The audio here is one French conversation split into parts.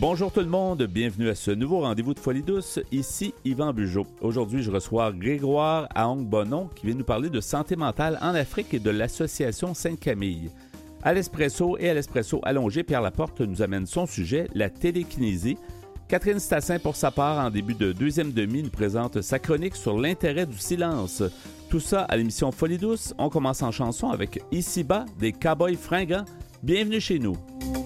Bonjour tout le monde, bienvenue à ce nouveau rendez-vous de Folie douce. Ici Yvan Bugeaud. Aujourd'hui, je reçois Grégoire Ahong-Bonon qui vient nous parler de santé mentale en Afrique et de l'association Sainte-Camille. À l'espresso et à l'espresso allongé, Pierre Laporte nous amène son sujet, la télékinésie. Catherine Stassin, pour sa part, en début de deuxième demi, nous présente sa chronique sur l'intérêt du silence. Tout ça à l'émission Folie douce. On commence en chanson avec Ici-bas des Cowboys fringants. Bienvenue chez nous.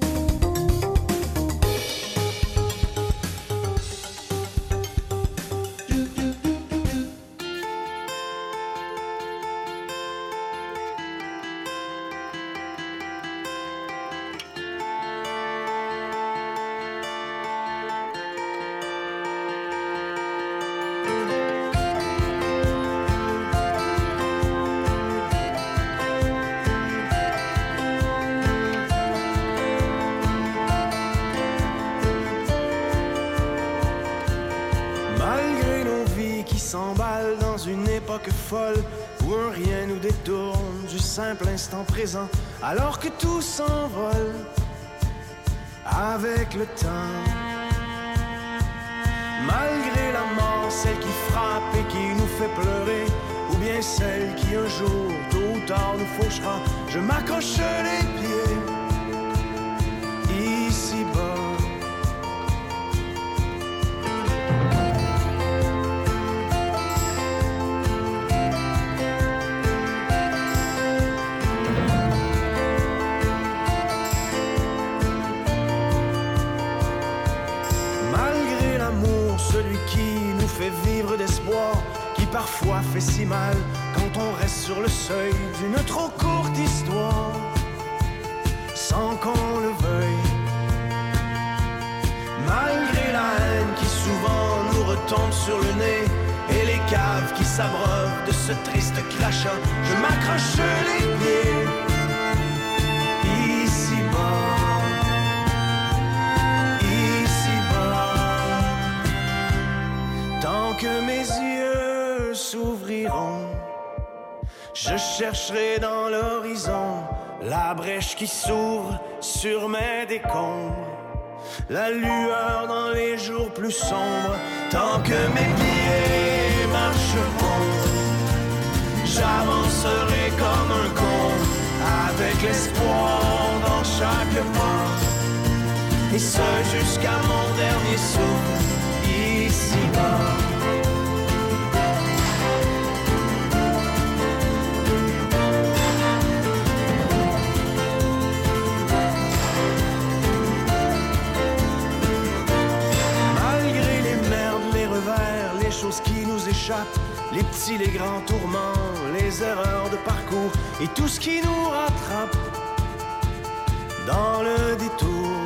Folle, où un rien nous détourne du simple instant présent, alors que tout s'envole avec le temps. Malgré la mort, celle qui frappe et qui nous fait pleurer, ou bien celle qui un jour, tôt ou tard, nous fauchera, je m'accroche les pieds ici-bas. Vivre d'espoir qui parfois fait si mal quand on reste sur le seuil d'une trop courte histoire sans qu'on le veuille. Malgré la haine qui souvent nous retombe sur le nez et les caves qui s'abreuvent de ce triste crachat, je m'accroche les pieds ici-bas. Que mes yeux s'ouvriront, je chercherai dans l'horizon la brèche qui s'ouvre sur mes décombres, la lueur dans les jours plus sombres. Tant que mes pieds marcheront, j'avancerai comme un con, avec l'espoir dans chaque pas, et ce jusqu'à mon dernier souffle ici-bas. Choses qui nous échappent, les petits, les grands tourments, les erreurs de parcours et tout ce qui nous rattrape dans le détour.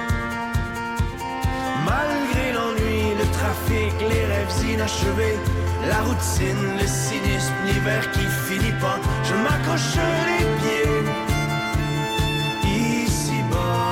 Malgré l'ennui, le trafic, les rêves inachevés, la routine, le cynisme, l'hiver qui finit pas, je m'accroche les pieds ici-bas.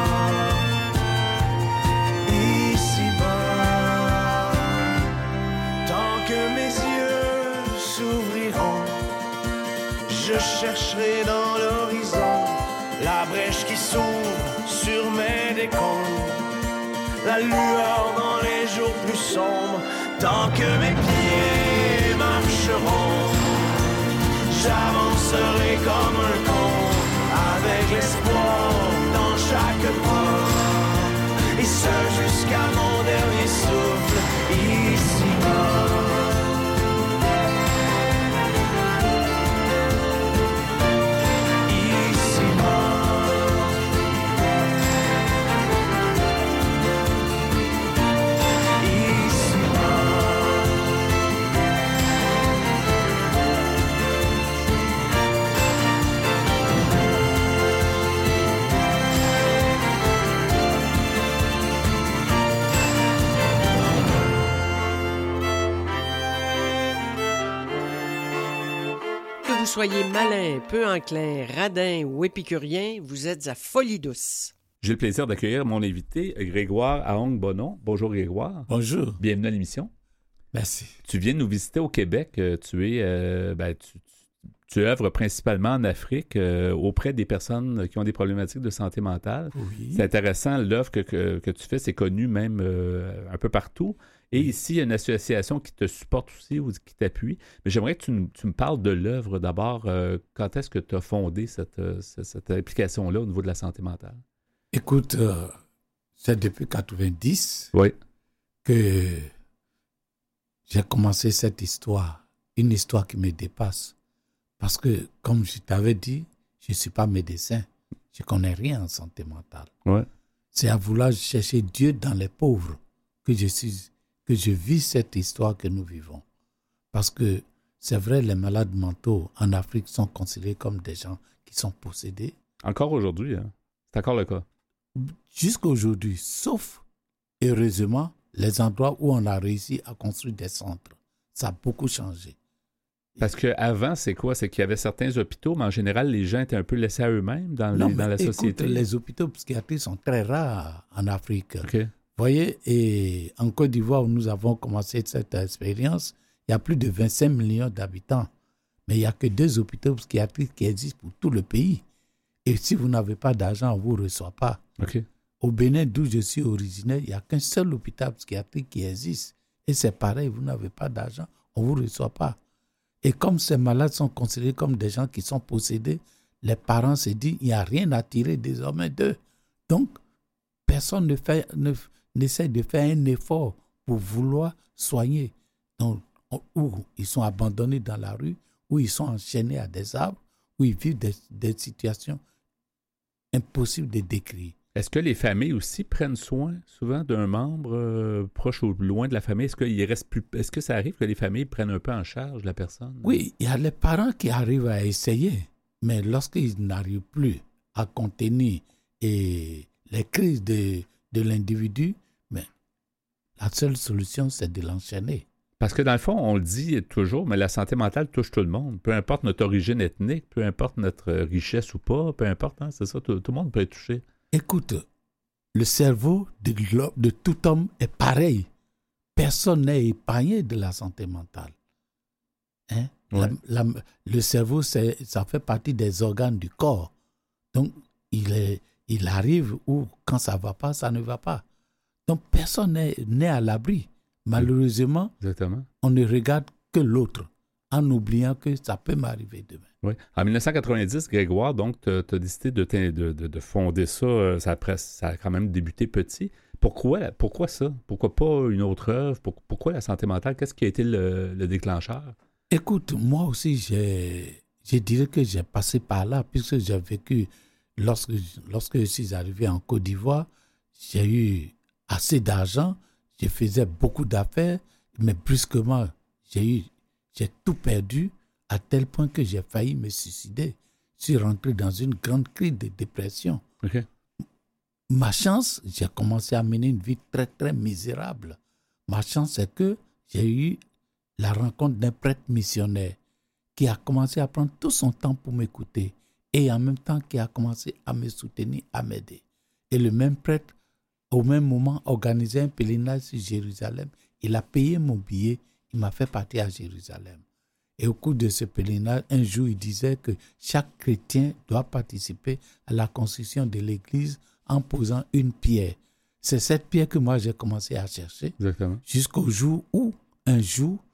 Je chercherai dans l'horizon la brèche qui s'ouvre sur mes décombres, la lueur dans les jours plus sombres. Tant que mes pieds marcheront, j'avancerai comme un con, avec l'espoir dans chaque pas, et ce jusqu'à mon dernier souffle ici-bas. Soyez malin, peu enclin, radin ou épicurien, vous êtes à Folie douce. J'ai le plaisir d'accueillir mon invité, Grégoire Ahong-Bonon. Bonjour Grégoire. Bonjour. Bienvenue à l'émission. Merci. Tu viens nous visiter au Québec. Tu tu œuvres principalement en Afrique auprès des personnes qui ont des problématiques de santé mentale. Oui. C'est intéressant, l'œuvre que tu fais, c'est connu même un peu partout. Et ici, il y a une association qui te supporte aussi ou qui t'appuie. Mais j'aimerais que tu me parles de l'œuvre d'abord. Quand est-ce que tu as fondé cette application-là au niveau de la santé mentale? Écoute, c'est depuis 90 que j'ai commencé cette histoire. Une histoire qui me dépasse. Parce que, comme je t'avais dit, je ne suis pas médecin. Je ne connais rien en santé mentale. Ouais. C'est à vouloir chercher Dieu dans les pauvres que je vis cette histoire que nous vivons. Parce que, c'est vrai, les malades mentaux en Afrique sont considérés comme des gens qui sont possédés. Encore aujourd'hui, hein? C'est encore le cas. Jusqu'à aujourd'hui, sauf, heureusement, les endroits où on a réussi à construire des centres. Ça a beaucoup changé. Parce qu'avant, c'est quoi? C'est qu'il y avait certains hôpitaux, mais en général, les gens étaient un peu laissés à eux-mêmes dans la société. Les hôpitaux psychiatriques sont très rares en Afrique. OK. Vous voyez, et en Côte d'Ivoire, où nous avons commencé cette expérience, il y a plus de 25 millions d'habitants. Mais il n'y a que 2 hôpitaux psychiatriques qui existent pour tout le pays. Et si vous n'avez pas d'argent, on ne vous reçoit pas. OK. Au Bénin, d'où je suis originaire, il n'y a qu'un seul hôpital psychiatrique qui existe. Et c'est pareil, vous n'avez pas d'argent, on ne vous reçoit pas. Et comme ces malades sont considérés comme des gens qui sont possédés, les parents se disent qu'il n'y a rien à tirer désormais d'eux. Donc, personne n'essaie de faire un effort pour vouloir soigner. Donc, où ils sont abandonnés dans la rue, où ils sont enchaînés à des arbres, où ils vivent des situations impossibles de décrire. Est-ce que les familles aussi prennent soin souvent d'un membre proche ou loin de la famille? Est-ce que ça arrive que les familles prennent un peu en charge la personne? Oui, il y a les parents qui arrivent à essayer, mais lorsqu'ils n'arrivent plus à contenir les crises de l'individu, mais la seule solution, c'est de l'enchaîner. Parce que dans le fond, on le dit toujours, mais la santé mentale touche tout le monde. Peu importe notre origine ethnique, peu importe notre richesse ou pas, peu importe, hein, c'est ça, tout le monde peut être touché. Écoute, le cerveau de tout homme est pareil. Personne n'est épargné de la santé mentale. Hein? Ouais. Le cerveau, ça fait partie des organes du corps. Donc, il arrive où, quand ça ne va pas, ça ne va pas. Donc, personne n'est à l'abri. Malheureusement, Exactement. On ne regarde que l'autre, en oubliant que ça peut m'arriver demain. Oui. En 1990, Grégoire, donc, tu as décidé de fonder ça. Ça a quand même débuté petit. Pourquoi ça? Pourquoi pas une autre œuvre? Pourquoi la santé mentale? Qu'est-ce qui a été le déclencheur? Écoute, moi aussi, je dirais que j'ai passé par là, puisque j'ai vécu, lorsque je suis arrivé en Côte d'Ivoire, j'ai eu assez d'argent, je faisais beaucoup d'affaires, mais brusquement, j'ai tout perdu à tel point que j'ai failli me suicider. Je suis rentré dans une grande crise de dépression. Okay. Ma chance, j'ai commencé à mener une vie très, très misérable. Ma chance, c'est que j'ai eu la rencontre d'un prêtre missionnaire qui a commencé à prendre tout son temps pour m'écouter et en même temps qui a commencé à me soutenir, à m'aider. Et le même prêtre, au même moment, organisait un pèlerinage sur Jérusalem. Il a payé mon billet, il m'a fait partir à Jérusalem. Et au cours de ce pèlerinage, un jour, il disait que chaque chrétien doit participer à la construction de l'église en posant une pierre. C'est cette pierre que moi, j'ai commencé à chercher. Exactement. Jusqu'au jour où, un jour,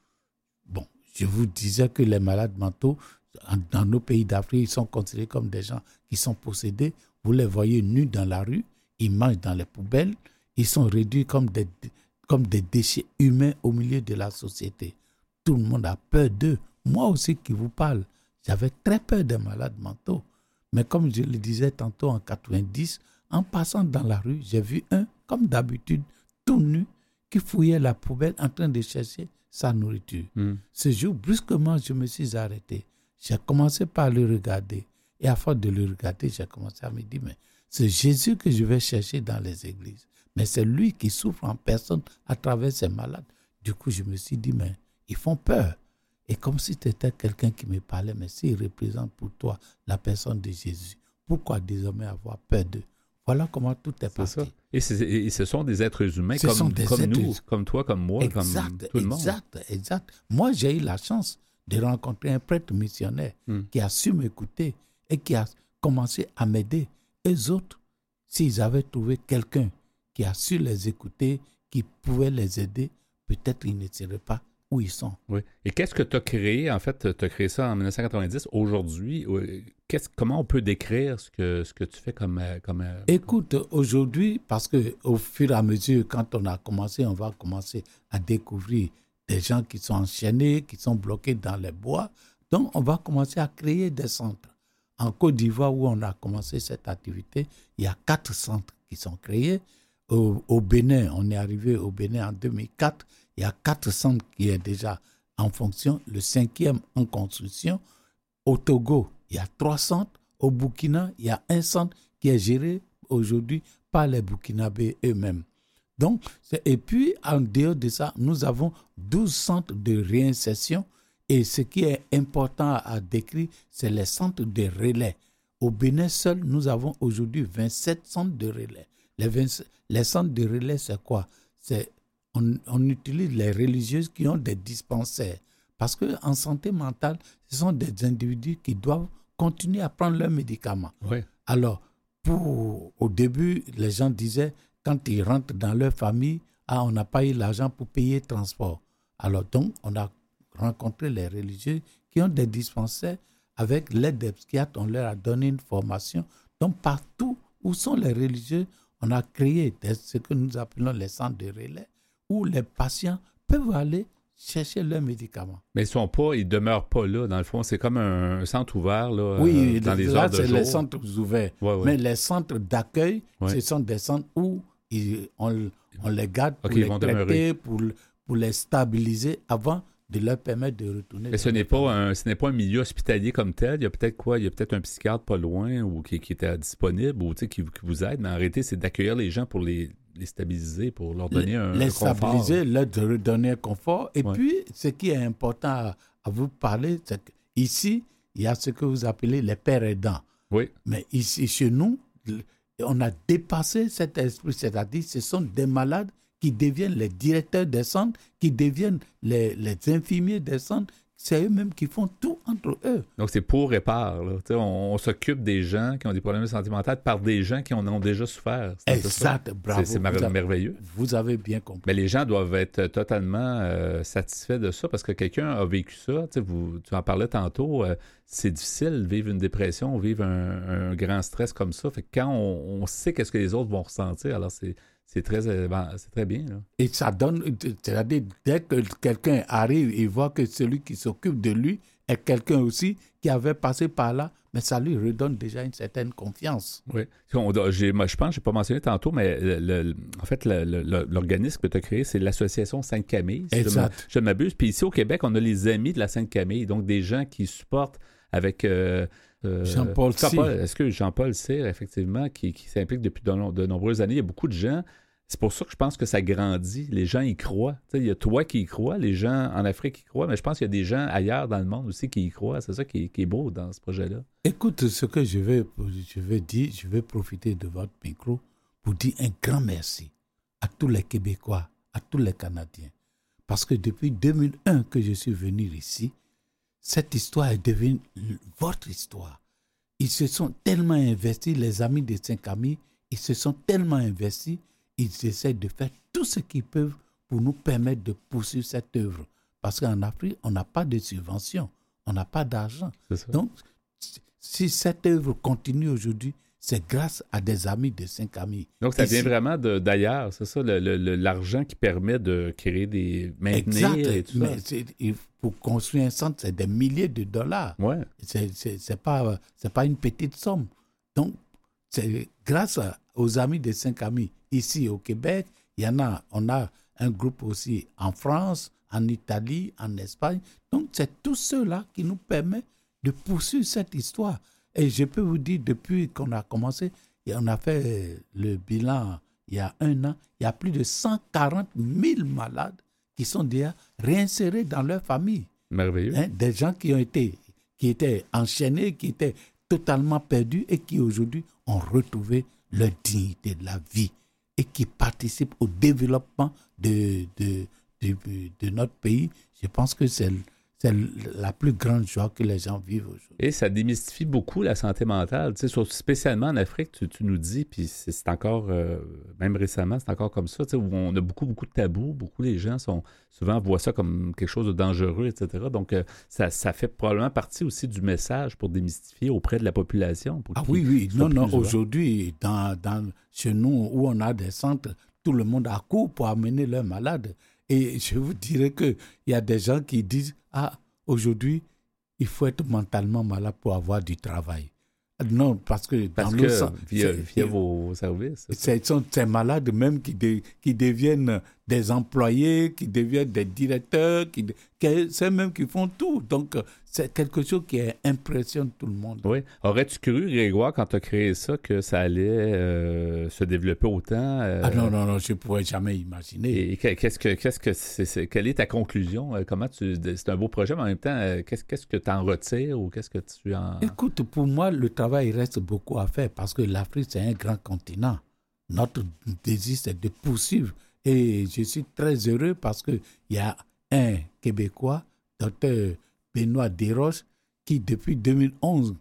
je vous disais que les malades mentaux, dans nos pays d'Afrique, ils sont considérés comme des gens qui sont possédés. Vous les voyez nus dans la rue, ils mangent dans les poubelles, ils sont réduits comme des déchets humains au milieu de la société. Tout le monde a peur d'eux. Moi aussi qui vous parle, j'avais très peur des malades mentaux. Mais comme je le disais tantôt en 90, en passant dans la rue, j'ai vu un, comme d'habitude, tout nu, qui fouillait la poubelle en train de chercher sa nourriture. Ce jour, brusquement, je me suis arrêté. J'ai commencé par le regarder. Et à force de le regarder, j'ai commencé à me dire, mais c'est Jésus que je vais chercher dans les églises. Mais c'est lui qui souffre en personne à travers ces malades. Du coup, je me suis dit, mais ils font peur. Et comme si c'était quelqu'un qui me parlait, mais s'il représente pour toi la personne de Jésus, pourquoi désormais avoir peur d'eux? Voilà comment tout est parti. Et ce sont des êtres humains comme nous, comme toi, comme moi, comme tout le monde. Exact. Moi, j'ai eu la chance de rencontrer un prêtre missionnaire qui a su m'écouter et qui a commencé à m'aider. Eux autres, s'ils avaient trouvé quelqu'un qui a su les écouter, qui pouvait les aider, peut-être ils ne seraient pas où ils sont. Oui. Et qu'est-ce que tu as créé? En fait, tu as créé ça en 1990. Aujourd'hui, comment on peut décrire ce que tu fais comme Écoute, aujourd'hui, parce qu'au fur et à mesure, quand on a commencé, on va commencer à découvrir des gens qui sont enchaînés, qui sont bloqués dans les bois. Donc, on va commencer à créer des centres. En Côte d'Ivoire, où on a commencé cette activité, il y a 4 centres qui sont créés. Au Bénin, on est arrivé au Bénin en 2004. Il y a 4 centres qui est déjà en fonction, le 5e en construction. Au Togo, il y a 3 centres. Au Burkina, il y a 1 centre qui est géré aujourd'hui par les Burkinabés eux-mêmes. Donc, et puis, en dehors de ça, nous avons 12 centres de réinsertion. Et ce qui est important à décrire, c'est les centres de relais. Au Bénin seul, nous avons aujourd'hui 27 centres de relais. Les centres de relais, c'est quoi? On utilise les religieuses qui ont des dispensaires. Parce qu'en santé mentale, ce sont des individus qui doivent continuer à prendre leurs médicaments. Oui. Alors, au début, les gens disaient, quand ils rentrent dans leur famille, on n'a pas eu l'argent pour payer le transport. Alors donc, on a rencontré les religieux qui ont des dispensaires. Avec l'aide des psychiatres, on leur a donné une formation. Donc, partout où sont les religieux, on a créé ce que nous appelons les centres de relais, où les patients peuvent aller chercher leurs médicaments. Mais ils demeurent pas là. Dans le fond, c'est comme un centre ouvert là, oui, dans les là, heures de c'est jour. les centres ouverts. Ouais. Mais les centres d'accueil, ce sont des centres où on les garde pour les traiter, pour les stabiliser avant de leur permettre de retourner. Mais ce n'est pas un milieu hospitalier comme tel. Il y a peut-être un psychiatre pas loin ou qui était disponible ou qui vous aide, mais en réalité, c'est d'accueillir les gens pour les stabiliser, pour leur donner un confort. Les stabiliser, leur donner un confort. Et puis, ce qui est important à vous parler, c'est qu'ici, il y a ce que vous appelez les pères aidants. Oui. Mais ici, chez nous, on a dépassé cet esprit, c'est-à-dire ce sont des malades qui deviennent les directeurs des centres, qui deviennent les infirmiers des centres. C'est eux-mêmes qui font tout entre eux. Donc, c'est pour et par. Là. On s'occupe des gens qui ont des problèmes de santé mentale par des gens qui en ont déjà souffert. Exact, bravo. C'est merveilleux. Vous avez bien compris. Mais les gens doivent être totalement satisfaits de ça parce que quelqu'un a vécu ça. Tu en parlais tantôt. C'est difficile de vivre une dépression, vivre un grand stress comme ça. Fait que quand on sait qu'est-ce que les autres vont ressentir, alors c'est très bien. Là. Et ça donne, c'est-à-dire, dès que quelqu'un arrive, il voit que celui qui s'occupe de lui est quelqu'un aussi qui avait passé par là, mais ça lui redonne déjà une certaine confiance. Oui. Je pense que je n'ai pas mentionné tantôt, mais en fait, l'organisme que tu as créé, c'est l'Association Sainte-Camille. Exact. Je ne m'abuse. Puis ici, au Québec, on a les Amis de la Sainte-Camille, donc des gens qui supportent avec... Jean-Paul Cyr. Est-ce que Jean-Paul Cyr, effectivement, qui s'implique depuis de nombreuses années, il y a beaucoup de gens. C'est pour ça que je pense que ça grandit. Les gens y croient. Il y a toi qui y crois, les gens en Afrique y croient, mais je pense qu'il y a des gens ailleurs dans le monde aussi qui y croient. C'est ça qui est beau dans ce projet-là. Écoute, ce que je vais dire, je vais profiter de votre micro pour dire un grand merci à tous les Québécois, à tous les Canadiens. Parce que depuis 2001 que je suis venu ici, cette histoire est devenue votre histoire. Ils se sont tellement investis, les amis de Sainte-Camille, ils se sont tellement investis, ils essaient de faire tout ce qu'ils peuvent pour nous permettre de poursuivre cette œuvre. Parce qu'en Afrique, on n'a pas de subvention, on n'a pas d'argent. Donc, si cette œuvre continue aujourd'hui, c'est grâce à des amis de Sainte-Camille. Donc, ça vient vraiment d'ailleurs, c'est ça, l'argent qui permet de créer des... maintenir exact, et tout mais pour construire un centre, c'est des milliers de dollars. Ouais. C'est pas une petite somme. Donc, c'est grâce aux amis de Sainte-Camille. Ici au Québec, on a un groupe aussi en France, en Italie, en Espagne. Donc, c'est tout cela qui nous permet de poursuivre cette histoire. Et je peux vous dire, depuis qu'on a commencé, et on a fait le bilan il y a 1 an, il y a plus de 140 000 malades qui sont déjà réinsérés dans leur famille. Merveilleux. Des gens qui étaient enchaînés, qui étaient totalement perdus et qui aujourd'hui ont retrouvé leur dignité de la vie et qui participent au développement de notre pays. Je pense que c'est c'est la plus grande joie que les gens vivent aujourd'hui. Et ça démystifie beaucoup la santé mentale, tu sais, spécialement en Afrique, tu nous dis, puis c'est encore, même récemment, c'est encore comme ça, tu sais, où on a beaucoup de tabous, beaucoup les gens souvent voient ça comme quelque chose de dangereux, etc. Donc, ça fait probablement partie aussi du message pour démystifier auprès de la population. Oui, non, aujourd'hui, chez nous, où on a des centres, tout le monde accourt pour amener leurs malades. Et je vous dirais qu'il y a des gens qui disent « Ah, aujourd'hui, il faut être mentalement malade pour avoir du travail. » Non, parce que via vos services. Ce sont ces malades même qui deviennent des employés, qui deviennent des directeurs, c'est même qui font tout. Donc, c'est quelque chose qui impressionne tout le monde. Oui. Aurais-tu cru, Grégoire, quand tu as créé ça, que ça allait se développer autant? Non, je ne pourrais jamais imaginer. Et quelle est ta conclusion? C'est un beau projet, mais en même temps, qu'est-ce que tu en retires ou qu'est-ce que tu en... Écoute, pour moi, le travail reste beaucoup à faire parce que l'Afrique, c'est un grand continent. Notre désir, c'est de poursuivre. Et je suis très heureux parce qu'il y a un Québécois, Dr Benoît Desroches, qui depuis 2011,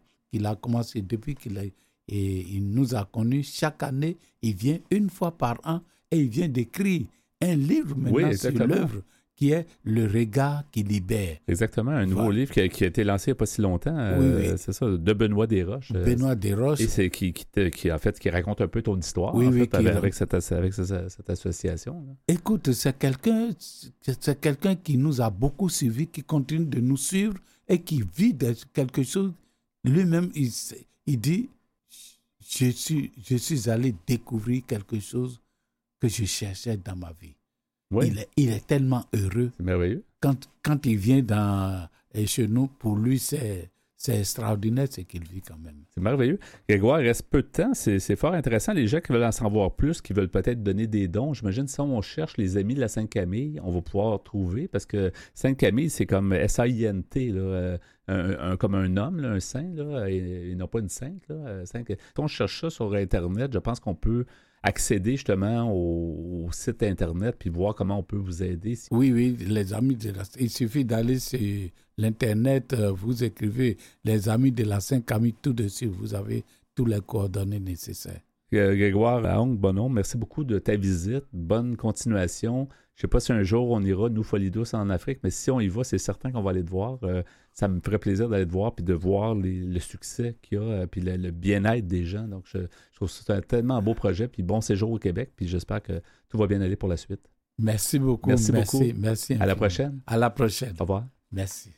il nous a connus, chaque année, il vient une fois par an et il vient d'écrire un livre maintenant sur l'œuvre qui est Le regard qui libère. Exactement, un nouveau livre qui a été lancé il n'y a pas si longtemps, c'est ça, de Benoît Desroches. Benoît Desroches. Et c'est qui raconte un peu ton histoire avec cette association. Là. Écoute, c'est quelqu'un qui nous a beaucoup suivis, qui continue de nous suivre et qui vit quelque chose. Lui-même, il dit, je suis allé découvrir quelque chose que je cherchais dans ma vie. Oui. Il est tellement heureux. C'est merveilleux. Quand il vient chez nous, pour lui, c'est extraordinaire ce qu'il vit quand même. C'est merveilleux. Grégoire, il reste peu de temps. C'est fort intéressant. Les gens qui veulent en savoir plus, qui veulent peut-être donner des dons, j'imagine si on cherche les amis de la Sainte-Camille, on va pouvoir trouver, parce que Sainte-Camille, c'est comme S-A-I-N-T, là, comme un homme, là, un saint, là, et non pas une sainte. Là, si on cherche ça sur Internet, je pense qu'on peut accéder justement au site Internet puis voir comment on peut vous aider. Oui, les amis il suffit d'aller sur l'Internet, vous écrivez les amis de la Sainte-Camille, tout dessus, vous avez tous les coordonnées nécessaires. Grégoire Ahong-Bonhomme, merci beaucoup de ta visite. Bonne continuation. Je ne sais pas si un jour on ira, nous, Folie Douce, en Afrique, mais si on y va, c'est certain qu'on va aller te voir. Ça me ferait plaisir d'aller te voir puis de voir le succès qu'il y a puis le bien-être des gens. Donc, je trouve que c'est un tellement beau projet. Puis bon séjour au Québec. Puis j'espère que tout va bien aller pour la suite. Merci beaucoup. Merci beaucoup. Merci. À la prochaine. À la prochaine. Au revoir. Merci.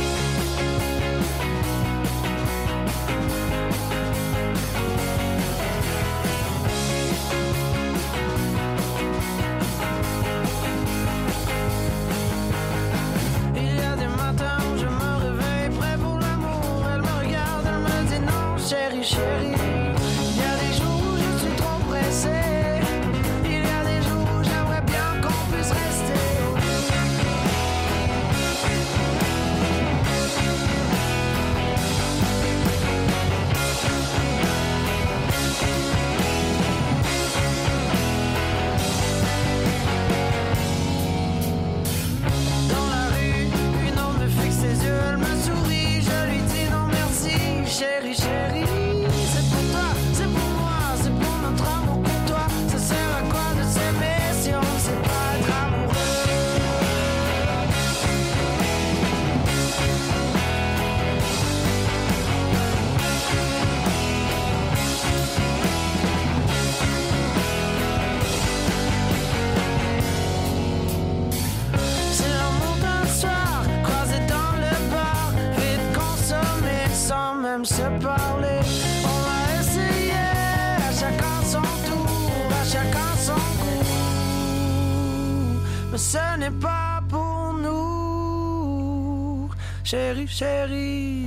Ce n'est pas pour nous, chérie.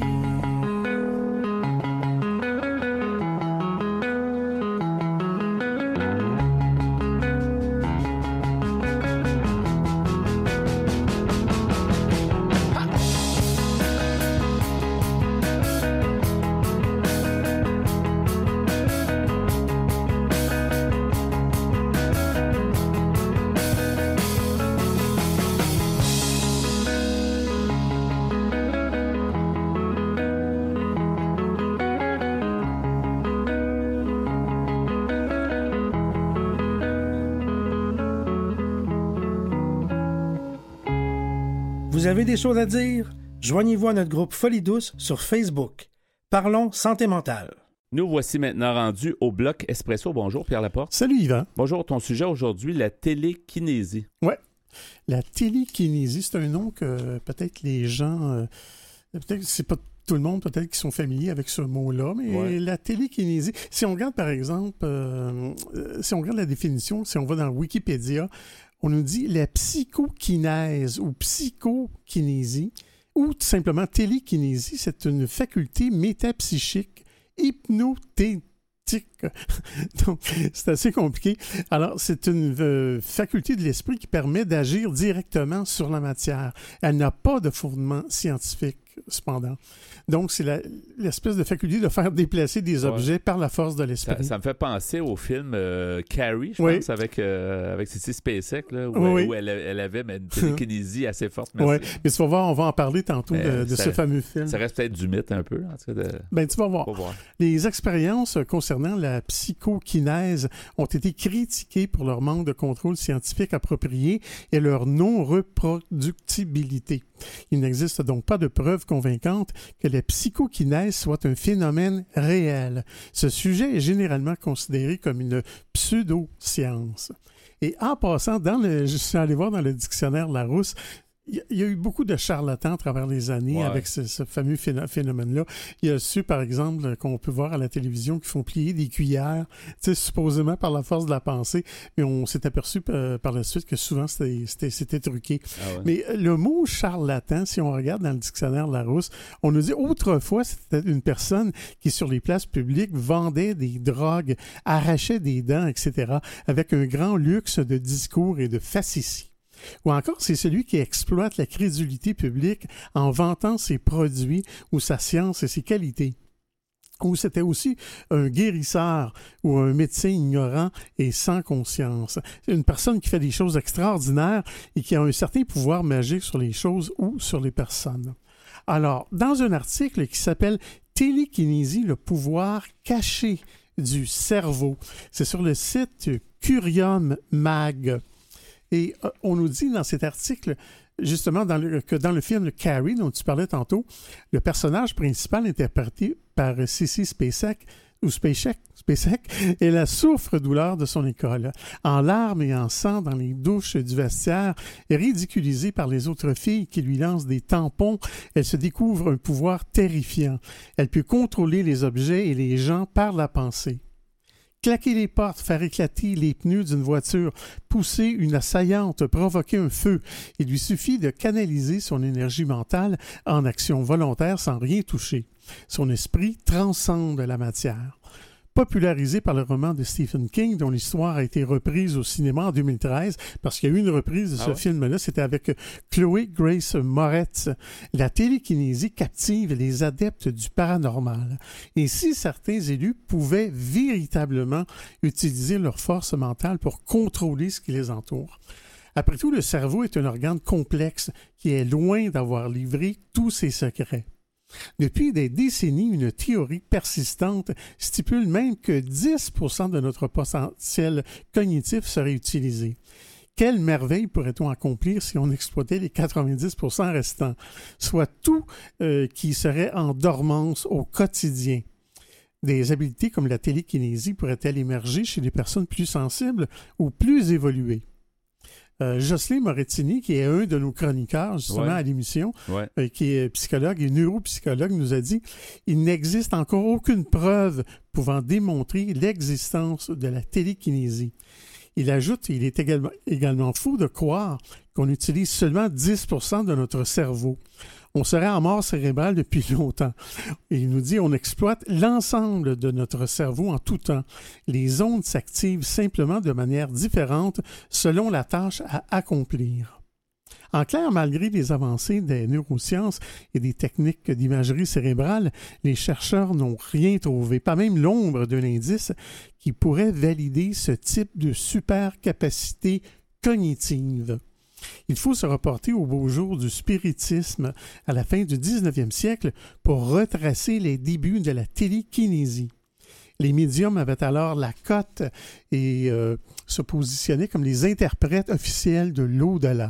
Vous avez des choses à dire? Joignez-vous à notre groupe Folie Douce sur Facebook. Parlons santé mentale. Nous voici maintenant rendus au bloc Espresso. Bonjour Pierre Laporte. Salut Yvan. Bonjour, ton sujet aujourd'hui, la télékinésie. Ouais. La télékinésie, c'est un nom que peut-être les gens... peut-être que c'est pas tout le monde peut-être qui sont familiers avec ce mot-là, mais la télékinésie, si on regarde par exemple, si on regarde la définition, si on va dans Wikipédia, on nous dit la psychokinèse ou psychokinésie ou tout simplement télékinésie, c'est une faculté métapsychique hypnotétique. Donc, c'est assez compliqué. Alors, c'est une faculté de l'esprit qui permet d'agir directement sur la matière. Elle n'a pas de fondement scientifique, cependant. Donc, c'est l'espèce de faculté de faire déplacer des objets par la force de l'esprit. Ça me fait penser au film Carrie, je pense, avec Cissy Spacek, là, où elle avait une télékinésie assez forte. Oui, mais tu vas voir, on va en parler tantôt de ce fameux film. Ça reste peut-être du mythe un peu. En tout cas, tu vas voir. Les expériences concernant la psychokinèse ont été critiquées pour leur manque de contrôle scientifique approprié et leur non-reproductibilité. Il n'existe donc pas de preuve convaincante que la psychokinèse soit un phénomène réel. Ce sujet est généralement considéré comme une pseudo-science. Et en passant, je suis allé voir dans le dictionnaire Larousse, il y a eu beaucoup de charlatans à travers les années avec ce fameux phénomène-là. Il y a ceux, par exemple, qu'on peut voir à la télévision qui font plier des cuillères, supposément par la force de la pensée, mais on s'est aperçu par la suite que souvent c'était truqué. Ah ouais. Mais le mot charlatan, si on regarde dans le dictionnaire Larousse, on nous dit autrefois, c'était une personne qui, sur les places publiques, vendait des drogues, arrachait des dents, etc., avec un grand luxe de discours et de facéties. Ou encore, c'est celui qui exploite la crédulité publique en vantant ses produits ou sa science et ses qualités. Ou c'était aussi un guérisseur ou un médecin ignorant et sans conscience. C'est une personne qui fait des choses extraordinaires et qui a un certain pouvoir magique sur les choses ou sur les personnes. Alors, dans un article qui s'appelle « Télékinésie, le pouvoir caché du cerveau », c'est sur le site Curium Mag. Et on nous dit dans cet article, justement, que dans le film Carrie, dont tu parlais tantôt, le personnage principal interprété par Cissy Spacek, est la souffre-douleur de son école, en larmes et en sang dans les douches du vestiaire, ridiculisée par les autres filles qui lui lancent des tampons. Elle se découvre un pouvoir terrifiant. Elle peut contrôler les objets et les gens par la pensée. Claquer les portes, faire éclater les pneus d'une voiture, pousser une assaillante, provoquer un feu. Il lui suffit de canaliser son énergie mentale en action volontaire sans rien toucher. Son esprit transcende la matière. Popularisé par le roman de Stephen King, dont l'histoire a été reprise au cinéma en 2013, parce qu'il y a eu une reprise de ce film-là, c'était avec Chloé Grace Moretz. La télékinésie captive les adeptes du paranormal. Et si certains élus pouvaient véritablement utiliser leur force mentale pour contrôler ce qui les entoure. Après tout, le cerveau est un organe complexe qui est loin d'avoir livré tous ses secrets. Depuis des décennies, une théorie persistante stipule même que 10% de notre potentiel cognitif serait utilisé. Quelle merveille pourrait-on accomplir si on exploitait les 90% restants, soit tout qui serait en dormance au quotidien? Des habiletés comme la télékinésie pourraient-elles émerger chez des personnes plus sensibles ou plus évoluées? Jocelyn Morettini, qui est un de nos chroniqueurs justement à l'émission, qui est psychologue et neuropsychologue, nous a dit « Il n'existe encore aucune preuve pouvant démontrer l'existence de la télékinésie. » Il ajoute « Il est également faux de croire qu'on utilise seulement 10% de notre cerveau. On serait en mort cérébrale depuis longtemps. » Et il nous dit « On exploite l'ensemble de notre cerveau en tout temps. Les ondes s'activent simplement de manière différente selon la tâche à accomplir. » En clair, malgré les avancées des neurosciences et des techniques d'imagerie cérébrale, les chercheurs n'ont rien trouvé, pas même l'ombre d'un indice qui pourrait valider ce type de supercapacité cognitive. Il faut se reporter aux beaux jours du spiritisme à la fin du 19e siècle pour retracer les débuts de la télékinésie. Les médiums avaient alors la cote et se positionnaient comme les interprètes officiels de l'au-delà.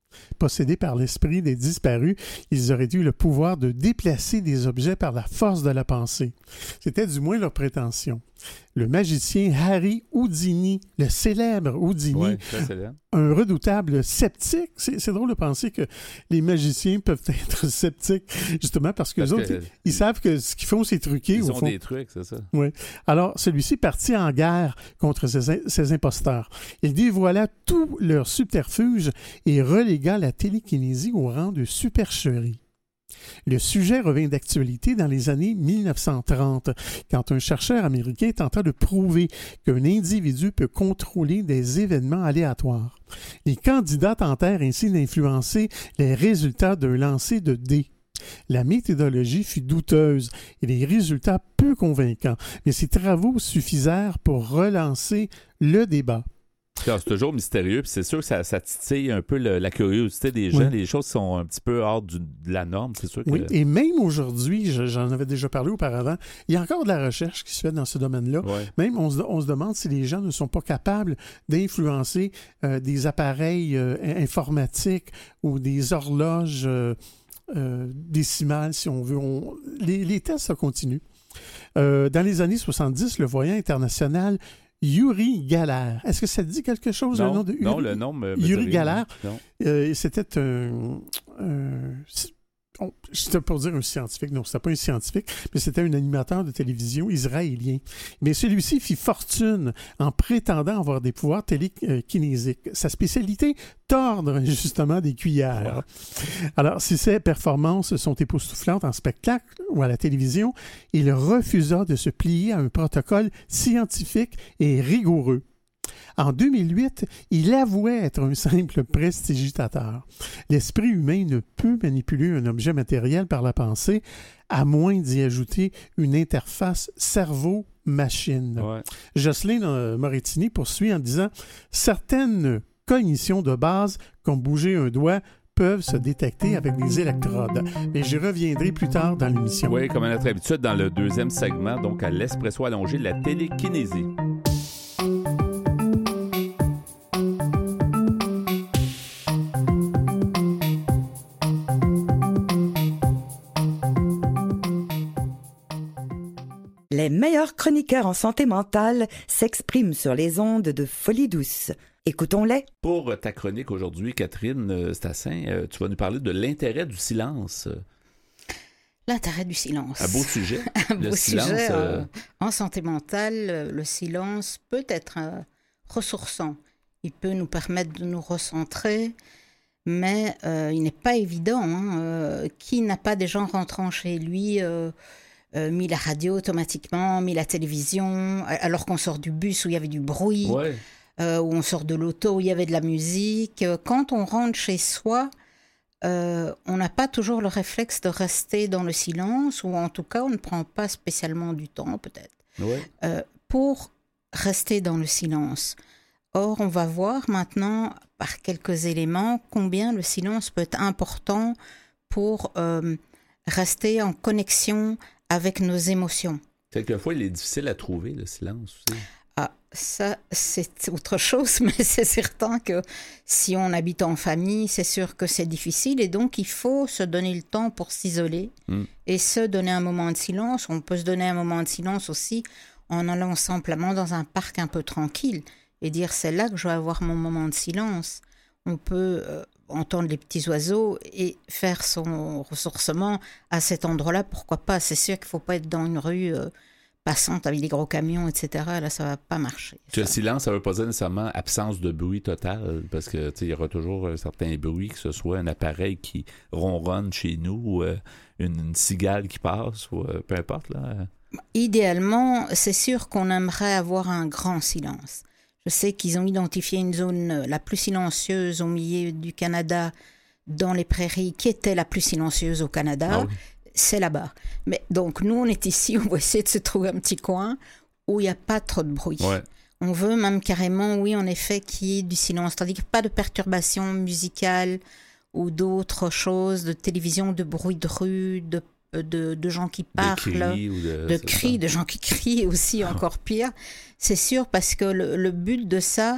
Possédés par l'esprit des disparus, ils auraient eu le pouvoir de déplacer des objets par la force de la pensée. C'était du moins leur prétention. Le magicien Harry Houdini, le célèbre Houdini, un redoutable sceptique. C'est drôle de penser que les magiciens peuvent être sceptiques, justement parce que les autres, ils savent que ce qu'ils font, c'est truqué. Ils ont des trucs, c'est ça. Oui. Alors, celui-ci partit en guerre contre ces imposteurs. Il dévoila tous leurs subterfuges et relégua la télékinésie au rang de supercherie. Le sujet revint d'actualité dans les années 1930, quand un chercheur américain tenta de prouver qu'un individu peut contrôler des événements aléatoires. Les candidats tentèrent ainsi d'influencer les résultats d'un lancer de dés. La méthodologie fut douteuse et les résultats peu convaincants, mais ces travaux suffisèrent pour relancer le débat. C'est toujours mystérieux, puis c'est sûr que ça titille un peu la curiosité des gens. Oui. Les choses sont un petit peu hors de la norme, c'est sûr que... Oui, et même aujourd'hui, j'en avais déjà parlé auparavant, il y a encore de la recherche qui se fait dans ce domaine-là. Ouais. Même, on se demande si les gens ne sont pas capables d'influencer des appareils informatiques ou des horloges décimales, si on veut. Les tests, ça continue. Dans les années 70, le voyant international Uri Geller. Est-ce que ça te dit quelque chose, non, le nom de Uri? Non, le nom me Uri Geller. C'était c'était pour dire un scientifique. Non, c'était pas un scientifique, mais c'était un animateur de télévision israélien. Mais celui-ci fit fortune en prétendant avoir des pouvoirs télékinésiques. Sa spécialité, tordre justement des cuillères. Alors, si ses performances sont époustouflantes en spectacle ou à la télévision, il refusa de se plier à un protocole scientifique et rigoureux. En 2008, il avouait être un simple prestidigitateur. L'esprit humain ne peut manipuler un objet matériel par la pensée, à moins d'y ajouter une interface cerveau-machine. Ouais. Jocelyne Morettini poursuit en disant « Certaines cognitions de base, comme bouger un doigt, peuvent se détecter avec des électrodes. » Et j'y reviendrai plus tard dans l'émission. Oui, comme à notre habitude, dans le deuxième segment, donc à l'espresso allongé, la télékinésie. Les meilleurs chroniqueurs en santé mentale s'expriment sur les ondes de Folie douce. Écoutons-les. Pour ta chronique aujourd'hui, Catherine Stassin, tu vas nous parler de l'intérêt du silence. L'intérêt du silence. Un beau sujet. Un beau sujet. En santé mentale, le silence peut être ressourçant. Il peut nous permettre de nous recentrer, mais il n'est pas évident. Qui n'a pas des gens rentrant chez lui mis la radio automatiquement, mis la télévision, alors qu'on sort du bus où il y avait du bruit, ouais. Où on sort de l'auto où il y avait de la musique. Quand on rentre chez soi, on n'a pas toujours le réflexe de rester dans le silence, ou en tout cas, on ne prend pas spécialement du temps, peut-être, ouais. Pour rester dans le silence. Or, on va voir maintenant, par quelques éléments, combien le silence peut être important pour rester en connexion avec nos émotions. Quelquefois, il est difficile à trouver, le silence aussi. Ah, ça, c'est autre chose, mais c'est certain que si on habite en famille, c'est sûr que c'est difficile, et donc il faut se donner le temps pour s'isoler et se donner un moment de silence. On peut se donner un moment de silence aussi en allant simplement dans un parc un peu tranquille et dire « c'est là que je vais avoir mon moment de silence ». On peut entendre les petits oiseaux et faire son ressourcement à cet endroit-là, pourquoi pas. C'est sûr qu'il ne faut pas être dans une rue passante avec des gros camions, etc. Là, ça ne va pas marcher. Le silence, ça ne veut pas dire nécessairement absence de bruit total, parce que il y aura toujours certains bruits, que ce soit un appareil qui ronronne chez nous, ou une cigale qui passe, ou peu importe. Là. Idéalement, c'est sûr qu'on aimerait avoir un grand silence. Je sais qu'ils ont identifié une zone la plus silencieuse au milieu du Canada, dans les prairies, qui était la plus silencieuse au Canada. Ah oui. C'est là-bas. Mais donc, nous, on est ici, on va essayer de se trouver un petit coin où il n'y a pas trop de bruit. Ouais. On veut même carrément, oui, en effet, qu'il y ait du silence. C'est-à-dire qu'il n'y a pas de perturbations musicales ou d'autres choses, de télévision, de bruit de rue, de gens qui parlent, de cris, de gens qui crient aussi, encore pire. C'est sûr, parce que le but de ça,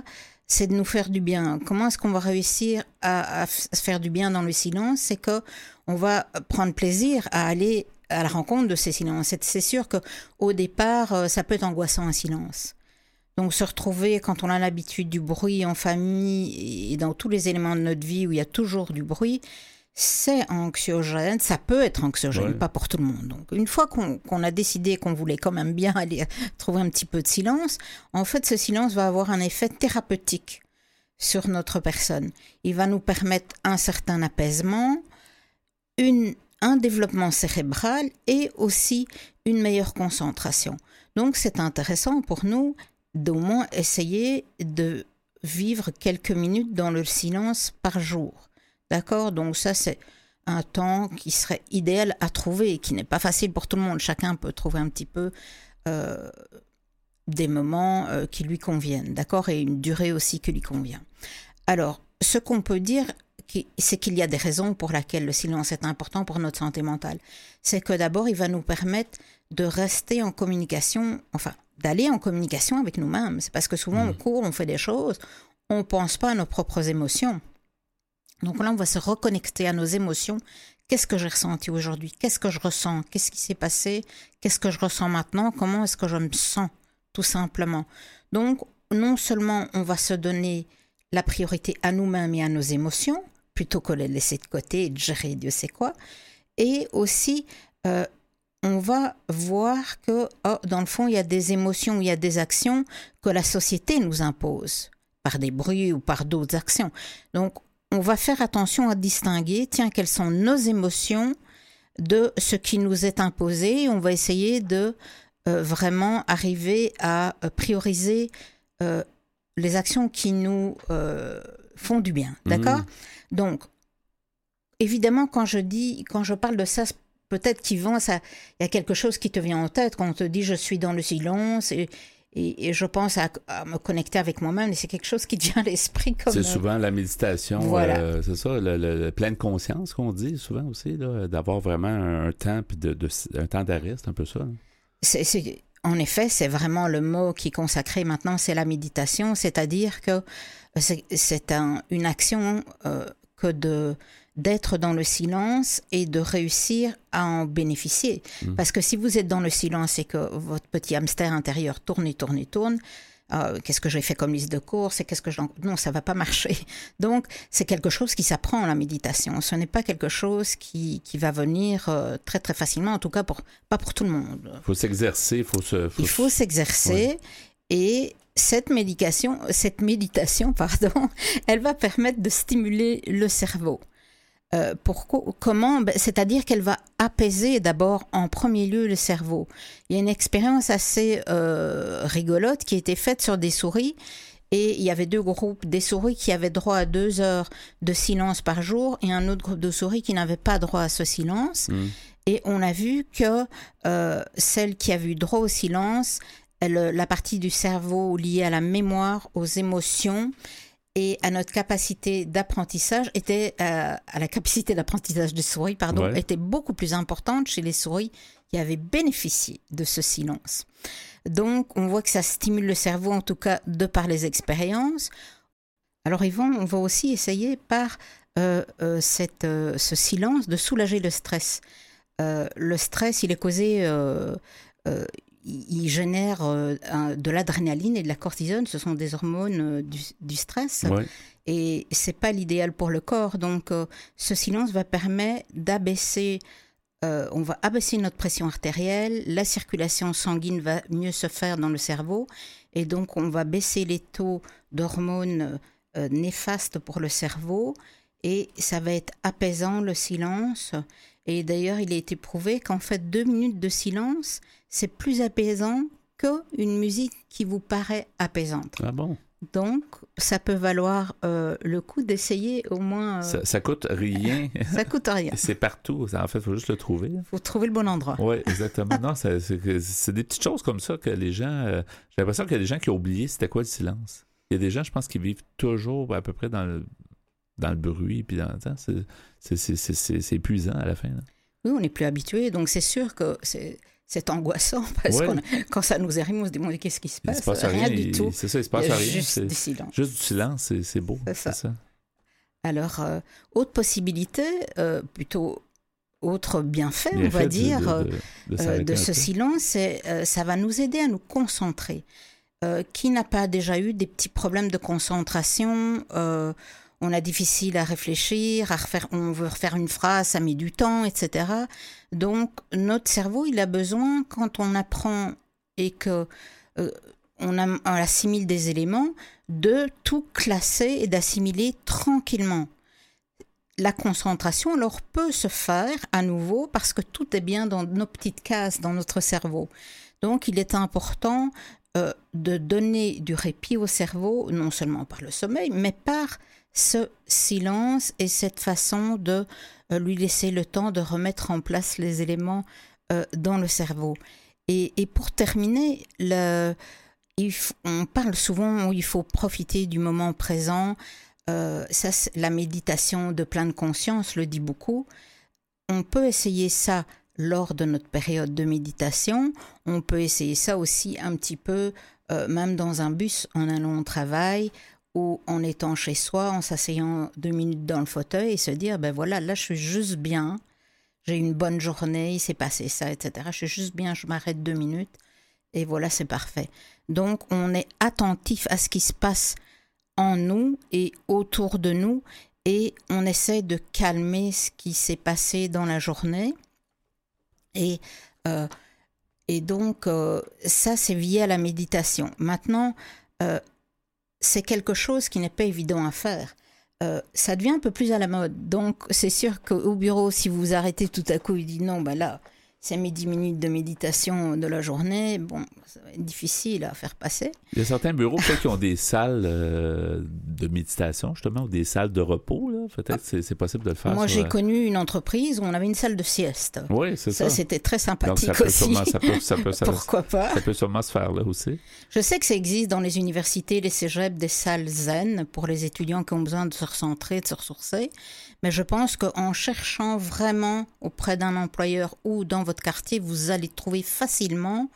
c'est de nous faire du bien. Comment est-ce qu'on va réussir à se faire du bien dans le silence? C'est qu'on va prendre plaisir à aller à la rencontre de ces silences. C'est sûr qu'au départ, ça peut être angoissant un silence. Donc se retrouver quand on a l'habitude du bruit en famille et dans tous les éléments de notre vie où il y a toujours du bruit, c'est anxiogène, ça peut être anxiogène, pas pour tout le monde. Donc une fois qu'on a décidé qu'on voulait quand même bien aller trouver un petit peu de silence, en fait ce silence va avoir un effet thérapeutique sur notre personne. Il va nous permettre un certain apaisement, un développement cérébral et aussi une meilleure concentration. Donc c'est intéressant pour nous d'au moins essayer de vivre quelques minutes dans le silence par jour. D'accord? Donc ça, c'est un temps qui serait idéal à trouver et qui n'est pas facile pour tout le monde. Chacun peut trouver un petit peu des moments qui lui conviennent, d'accord? Et une durée aussi qui lui convient. Alors, ce qu'on peut dire, c'est qu'il y a des raisons pour lesquelles le silence est important pour notre santé mentale. C'est que d'abord, il va nous permettre de rester en communication, enfin, d'aller en communication avec nous-mêmes. C'est parce que souvent, on court, on fait des choses, on ne pense pas à nos propres émotions. Donc là, on va se reconnecter à nos émotions. Qu'est-ce que j'ai ressenti aujourd'hui? Qu'est-ce que je ressens? Qu'est-ce qui s'est passé? Qu'est-ce que je ressens maintenant? Comment est-ce que je me sens? Tout simplement. Donc, non seulement on va se donner la priorité à nous-mêmes et à nos émotions, plutôt que les laisser de côté et de gérer Dieu sait quoi, et aussi... on va voir que dans le fond, il y a des émotions, il y a des actions que la société nous impose, par des bruits ou par d'autres actions. Donc, on va faire attention à distinguer, quelles sont nos émotions de ce qui nous est imposé. On va essayer de vraiment arriver à prioriser les actions qui nous font du bien, d'accord? Donc, évidemment, quand je parle de ça, peut-être qu'Yvan, il y a quelque chose qui te vient en tête quand on te dit « je suis dans le silence » et je pense à me connecter avec moi-même et c'est quelque chose qui te vient à l'esprit. C'est souvent la méditation, voilà. C'est ça, le pleine conscience qu'on dit souvent aussi, là, d'avoir vraiment un temps, puis un temps d'arrêt, c'est un peu ça. En effet, c'est vraiment le mot qui est consacré maintenant, c'est la méditation, c'est-à-dire que c'est une action que d'être dans le silence et de réussir à en bénéficier. Parce que si vous êtes dans le silence et que votre petit hamster intérieur tourne et tourne et tourne, qu'est-ce que j'ai fait comme liste de courses et non, ça va pas marcher. Donc, c'est quelque chose qui s'apprend, la méditation. Ce n'est pas quelque chose qui va venir très, très facilement, en tout cas pas pour tout le monde. Il faut s'exercer. Il faut s'exercer et cette méditation, elle va permettre de stimuler le cerveau. Comment? C'est-à-dire qu'elle va apaiser d'abord en premier lieu le cerveau. Il y a une expérience assez rigolote qui a été faite sur des souris et il y avait 2 groupes, des souris qui avaient droit à 2 heures de silence par jour et un autre groupe de souris qui n'avait pas droit à ce silence. Et on a vu que celle qui a eu droit au silence, la partie du cerveau liée à la mémoire, aux émotions, et à notre capacité d'apprentissage à la capacité d'apprentissage des souris, était beaucoup plus importante chez les souris qui avaient bénéficié de ce silence. Donc, on voit que ça stimule le cerveau, en tout cas, de par les expériences. Alors, Yvan, on va aussi essayer par ce silence de soulager le stress. Le stress, il est causé... il génère de l'adrénaline et de la cortisone, ce sont des hormones du stress, et c'est pas l'idéal pour le corps. Donc ce silence va permettre d'abaisser, on va abaisser notre pression artérielle, la circulation sanguine va mieux se faire dans le cerveau, et donc on va baisser les taux d'hormones néfastes pour le cerveau, et ça va être apaisant, le silence. Et d'ailleurs, il a été prouvé qu'en fait, 2 minutes de silence, c'est plus apaisant qu'une musique qui vous paraît apaisante. Ah bon? Donc, ça peut valoir le coup d'essayer au moins... Ça coûte rien. Ça coûte rien. C'est partout. En fait, il faut juste le trouver. Il faut trouver le bon endroit. Oui, exactement. Non, c'est des petites choses comme ça que les gens... j'ai l'impression qu'il y a des gens qui ont oublié c'était quoi le silence. Il y a des gens, je pense, qui vivent toujours à peu près dans le bruit, puis c'est épuisant à la fin. Là. Oui, on n'est plus habitué, donc c'est sûr que c'est angoissant parce que quand ça nous arrive, on se demande qu'est-ce qui se passe. Il se passe rien du tout. C'est ça, il se passe rien. Juste du silence. Juste du silence, c'est beau. C'est ça. Alors, autre possibilité, plutôt autre bienfait, on va dire, de ce silence, c'est ça va nous aider à nous concentrer. Qui n'a pas déjà eu des petits problèmes de concentration? On a difficile à réfléchir, on veut refaire une phrase, ça met du temps, etc. Donc, notre cerveau, il a besoin, quand on apprend et que on assimile des éléments, de tout classer et d'assimiler tranquillement. La concentration, alors, peut se faire à nouveau parce que tout est bien dans nos petites cases, dans notre cerveau. Donc, il est important de donner du répit au cerveau, non seulement par le sommeil, mais par ce silence et cette façon de lui laisser le temps de remettre en place les éléments dans le cerveau. Et pour terminer, on parle souvent où il faut profiter du moment présent. La méditation de pleine conscience le dit beaucoup. On peut essayer ça lors de notre période de méditation. On peut essayer ça aussi un petit peu, même dans un bus en allant au travail ou en étant chez soi, en s'asseyant 2 minutes dans le fauteuil et se dire, ben voilà, là je suis juste bien, j'ai une bonne journée, il s'est passé ça, etc. Je suis juste bien, je m'arrête 2 minutes et voilà, c'est parfait. Donc on est attentif à ce qui se passe en nous et autour de nous et on essaie de calmer ce qui s'est passé dans la journée. Et donc, ça, c'est lié à la méditation. Maintenant, c'est quelque chose qui n'est pas évident à faire. Ça devient un peu plus à la mode. Donc, c'est sûr qu'au bureau, si vous vous arrêtez tout à coup, il dit non, ben là, c'est mes 10 minutes de méditation de la journée. Bon, ça va être difficile à faire passer. Il y a certains bureaux peut-être qui ont des salles de méditation, justement, ou des salles de repos. Là. Peut-être que c'est possible de le faire. Moi, j'ai connu une entreprise où on avait une salle de sieste. Oui, c'est ça. Ça, c'était très sympathique. Donc, aussi. Pourquoi pas? Ça peut sûrement se faire là aussi. Je sais que ça existe dans les universités, les cégeps, des salles zen pour les étudiants qui ont besoin de se recentrer, de se ressourcer. Mais je pense qu'en cherchant vraiment auprès d'un employeur ou dans votre quartier, vous allez trouver facilement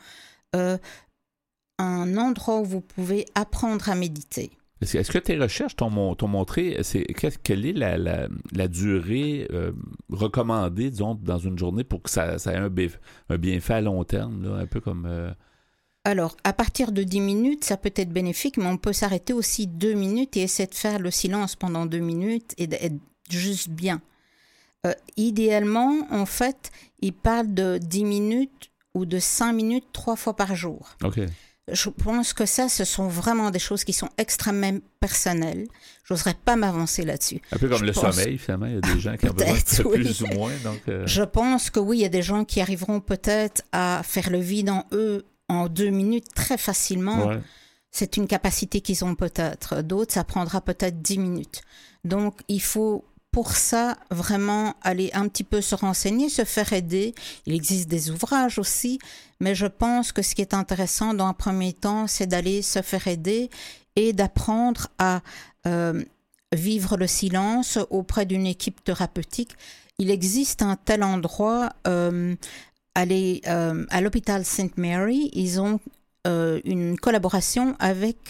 un endroit où vous pouvez apprendre à méditer. Est-ce que tes recherches t'ont montré quelle est la durée recommandée, disons, dans une journée pour que ça ait un bienfait à long terme, là, un peu comme... Alors, à partir de 10 minutes, ça peut être bénéfique, mais on peut s'arrêter aussi 2 minutes et essayer de faire le silence pendant 2 minutes et d'être juste bien. Idéalement, en fait, il parle de 10 minutes ou de 5 minutes 3 fois par jour. OK. Je pense que ça, ce sont vraiment des choses qui sont extrêmement personnelles. Je n'oserais pas m'avancer là-dessus. Un peu comme sommeil, finalement. Il y a des gens qui en besoin plus ou moins. Donc, Je pense que oui, il y a des gens qui arriveront peut-être à faire le vide en eux en 2 minutes très facilement. Ouais. C'est une capacité qu'ils ont peut-être. D'autres, ça prendra peut-être 10 minutes. Donc, il faut... Pour ça, vraiment aller un petit peu se renseigner, se faire aider. Il existe des ouvrages aussi, mais je pense que ce qui est intéressant dans un premier temps, c'est d'aller se faire aider et d'apprendre à vivre le silence auprès d'une équipe thérapeutique. Il existe un tel endroit, à l'hôpital St. Mary, ils ont une collaboration avec...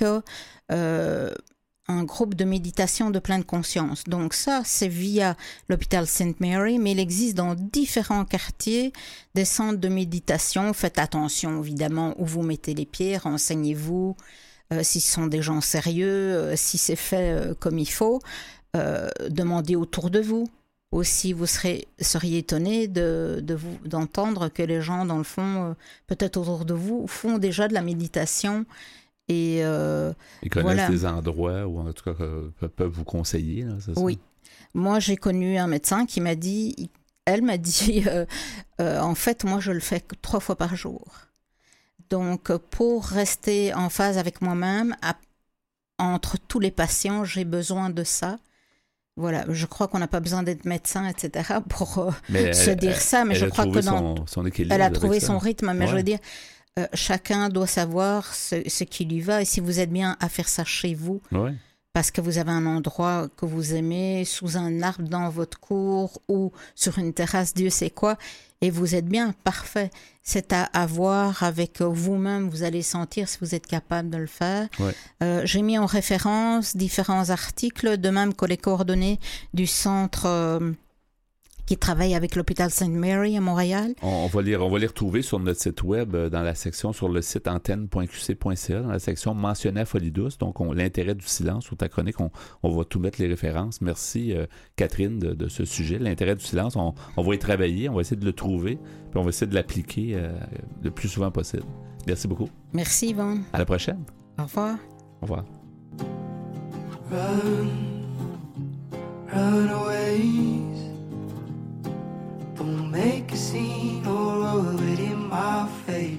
un groupe de méditation de pleine conscience. Donc ça, c'est via l'hôpital St. Mary, mais il existe dans différents quartiers des centres de méditation. Faites attention, évidemment, où vous mettez les pieds, renseignez-vous si ce sont des gens sérieux, si c'est fait comme il faut. Demandez autour de vous. Aussi, vous seriez étonné d'entendre que les gens, dans le fond, peut-être autour de vous, font déjà de la méditation. Et ils connaissent des endroits où, en tout cas, peuvent vous conseiller, là, c'est ça? Oui. Moi, j'ai connu un médecin qui m'a dit, en fait, moi, je le fais 3 fois par jour. Donc, pour rester en phase avec moi-même, entre tous les patients, j'ai besoin de ça. Voilà, je crois qu'on n'a pas besoin d'être médecin, etc., pour se dire ça, mais je crois que son équilibre. Elle a trouvé son rythme, mais je veux dire... chacun doit savoir ce qui lui va et si vous êtes bien à faire ça chez vous, parce que vous avez un endroit que vous aimez, sous un arbre dans votre cour ou sur une terrasse, Dieu sait quoi, et vous êtes bien, parfait. C'est à voir avec vous-même, vous allez sentir si vous êtes capable de le faire. Ouais. J'ai mis en référence différents articles, de même que les coordonnées du centre qui travaille avec l'hôpital St. Mary à Montréal. On va les retrouver sur notre site web, dans la section, sur le site antenne.qc.ca, dans la section mentionnée à Folie Douce. Donc, l'intérêt du silence, ou ta chronique, on va tout mettre les références. Merci, Catherine, de ce sujet. L'intérêt du silence, on va y travailler, on va essayer de le trouver, puis on va essayer de l'appliquer le plus souvent possible. Merci beaucoup. Merci, Yvonne. À la prochaine. Au revoir. Au revoir. Run away. Don't make a scene or rub it in my face,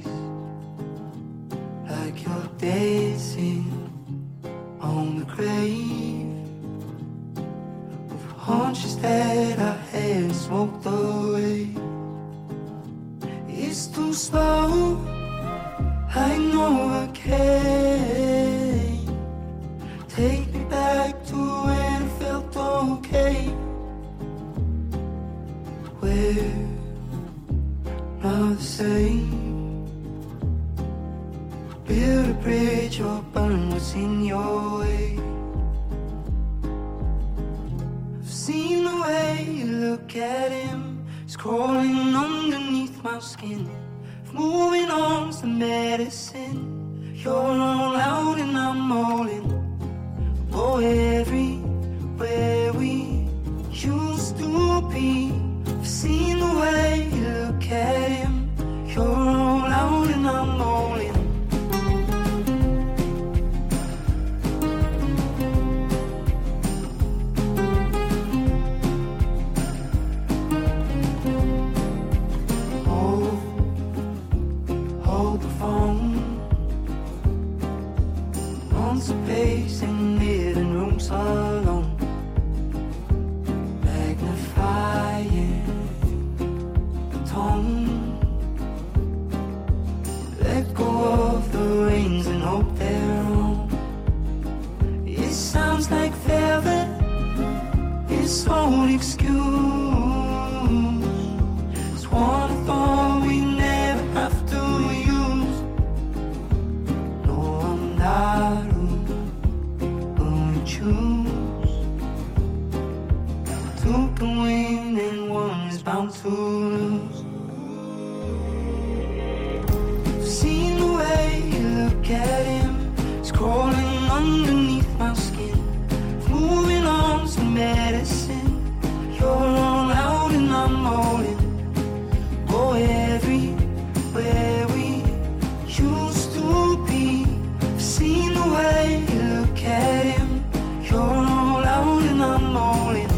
like you're dancing on the grave of hunches that I had smoked away. It's too slow, I know I can't. Take me back to when I felt okay. We're not the same. Build a bridge or burn what's in your way. I've seen the way you look at him. It's crawling underneath my skin. Moving on's the medicine. You're all out and I'm all in. Oh, everywhere we used to be. I've seen the way you look at him. You're all out and I'm all in. Hold the phone. Months of pace in living rooms alone. Magnifying let go of the reins and hope they're wrong. It sounds like velvet, its own excuse. It's one I thought we never have to use. No, I'm not who we choose. Two can win and one is bound to lose. Seen the way you look at him. It's crawling underneath my skin. Moving on to medicine. You're all out and I'm all in. Go everywhere we used to be. Seen the way you look at him. You're all out and I'm all in.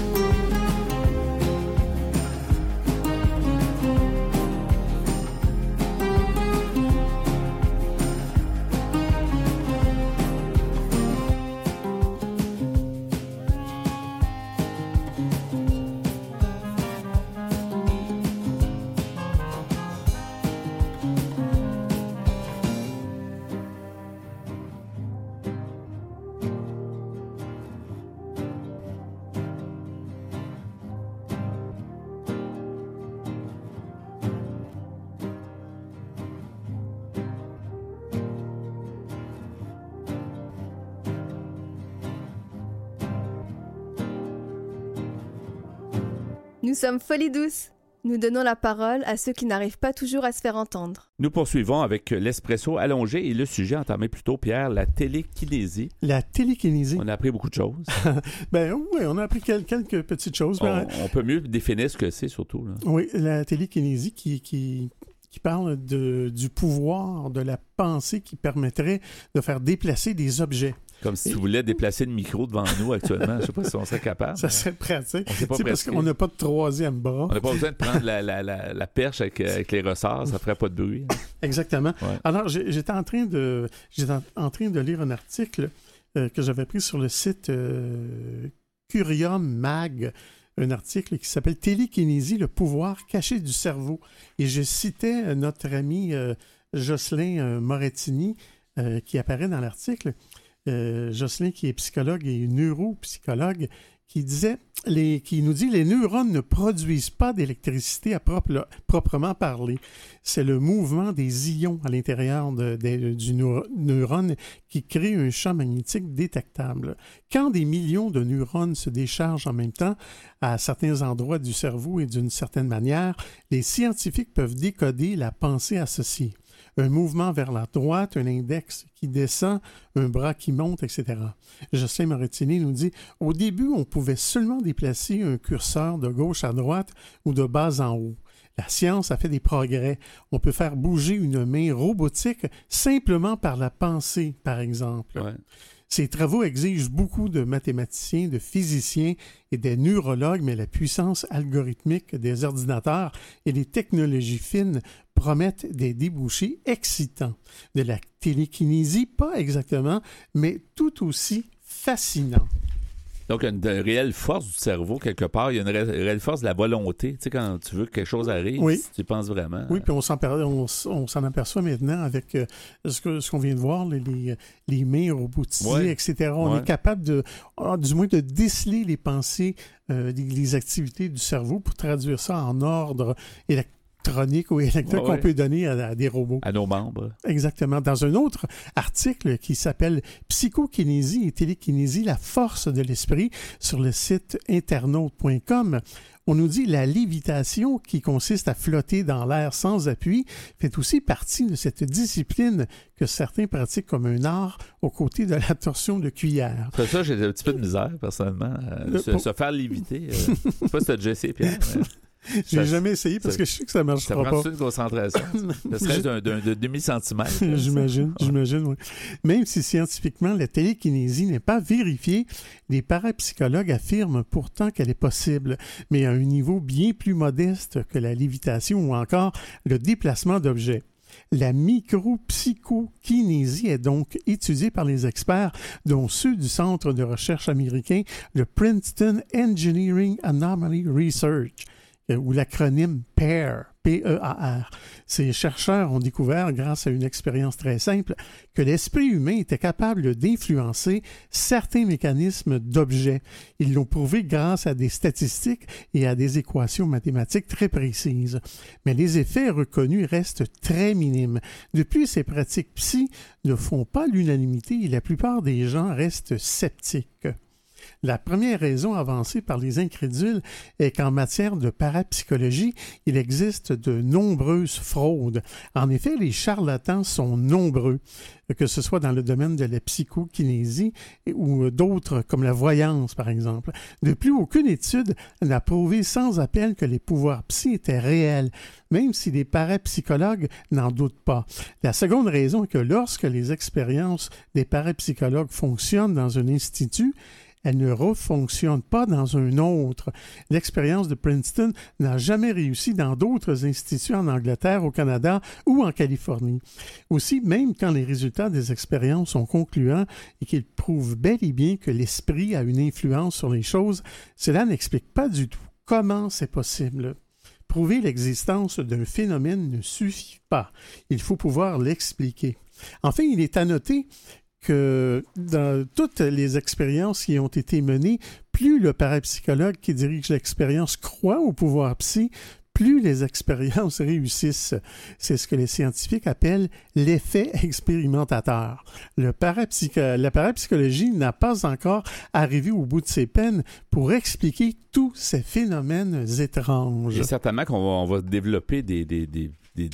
Nous sommes Folie Douce. Nous donnons la parole à ceux qui n'arrivent pas toujours à se faire entendre. Nous poursuivons avec l'espresso allongé et le sujet entamé plus tôt, Pierre, la télékinésie. La télékinésie. On a appris beaucoup de choses. Ben oui, on a appris quelques petites choses. On peut mieux définir ce que c'est, surtout. Là. Oui, la télékinésie qui parle du pouvoir de la pensée qui permettrait de faire déplacer des objets. Comme si tu voulais déplacer le micro devant nous actuellement. Je ne sais pas si on serait capable. Ça serait pratique. C'est parce qu'on n'a pas de troisième bras. On n'a pas besoin de prendre la perche avec les ressorts. Ça ne ferait pas de bruit. Exactement. Ouais. Alors, j'étais en train de lire un article que j'avais pris sur le site Curium Mag. Un article qui s'appelle « Télékinésie, le pouvoir caché du cerveau ». Et je citais notre ami Jocelyn Morettini qui apparaît dans l'article. Jocelyn, qui est psychologue et neuropsychologue, qui nous dit les neurones ne produisent pas d'électricité à proprement parler. C'est le mouvement des ions à l'intérieur du neurone qui crée un champ magnétique détectable. Quand des millions de neurones se déchargent en même temps à certains endroits du cerveau et d'une certaine manière, les scientifiques peuvent décoder la pensée associée. Un mouvement vers la droite, un index qui descend, un bras qui monte, etc. Jocelyn Morettini nous dit « Au début, on pouvait seulement déplacer un curseur de gauche à droite ou de bas en haut. La science a fait des progrès. On peut faire bouger une main robotique simplement par la pensée, par exemple. Ouais. Ces travaux exigent beaucoup de mathématiciens, de physiciens et des neurologues, mais la puissance algorithmique des ordinateurs et les technologies fines promettent des débouchés excitants. De la télékinésie, pas exactement, mais tout aussi fascinant. Donc, il y a une réelle force du cerveau, quelque part. Il y a une réelle force de la volonté. Tu sais, quand tu veux que quelque chose arrive, oui. Si tu penses vraiment. Oui, puis on s'en aperçoit maintenant avec ce qu'on vient de voir, les mains robotisées, etc. On est capable du moins de déceler les pensées, les activités du cerveau pour traduire ça en ordre électronique ou électrique qu'on peut donner à des robots. À nos membres. Exactement. Dans un autre article qui s'appelle « Psychokinésie et télékinésie, la force de l'esprit » sur le site internaute.com, on nous dit la lévitation, qui consiste à flotter dans l'air sans appui, fait aussi partie de cette discipline que certains pratiquent comme un art aux côtés de la torsion de cuillère. C'est ça, j'ai un petit peu de misère, personnellement. Se faire léviter. Je sais pas si tu as déjà essayé, Pierre. J'ai jamais essayé parce que je sais que ça ne marchera pas. Ça prend une concentration. Ça serait d'un demi-centimètre. J'imagine, oui. Même si scientifiquement la télékinésie n'est pas vérifiée, les parapsychologues affirment pourtant qu'elle est possible, mais à un niveau bien plus modeste que la lévitation ou encore le déplacement d'objets. La micropsychokinésie est donc étudiée par les experts, dont ceux du centre de recherche américain, le Princeton Engineering Anomaly Research, ou l'acronyme PAIR, P-E-A-R. Ces chercheurs ont découvert, grâce à une expérience très simple, que l'esprit humain était capable d'influencer certains mécanismes d'objets. Ils l'ont prouvé grâce à des statistiques et à des équations mathématiques très précises. Mais les effets reconnus restent très minimes. Depuis, ces pratiques psy ne font pas l'unanimité et la plupart des gens restent sceptiques. La première raison avancée par les incrédules est qu'en matière de parapsychologie, il existe de nombreuses fraudes. En effet, les charlatans sont nombreux, que ce soit dans le domaine de la psychokinésie ou d'autres comme la voyance, par exemple. De plus, aucune étude n'a prouvé sans appel que les pouvoirs psy étaient réels, même si les parapsychologues n'en doutent pas. La seconde raison est que lorsque les expériences des parapsychologues fonctionnent dans un institut, elle ne refonctionne pas dans un autre. L'expérience de Princeton n'a jamais réussi dans d'autres instituts en Angleterre, au Canada ou en Californie. Aussi, même quand les résultats des expériences sont concluants et qu'ils prouvent bel et bien que l'esprit a une influence sur les choses, cela n'explique pas du tout comment c'est possible. Prouver l'existence d'un phénomène ne suffit pas. Il faut pouvoir l'expliquer. Enfin, il est à noter que dans toutes les expériences qui ont été menées, plus le parapsychologue qui dirige l'expérience croit au pouvoir psy, plus les expériences réussissent. C'est ce que les scientifiques appellent l'effet expérimentateur. La parapsychologie n'a pas encore arrivé au bout de ses peines pour expliquer tous ces phénomènes étranges. Et certainement qu'on va développer des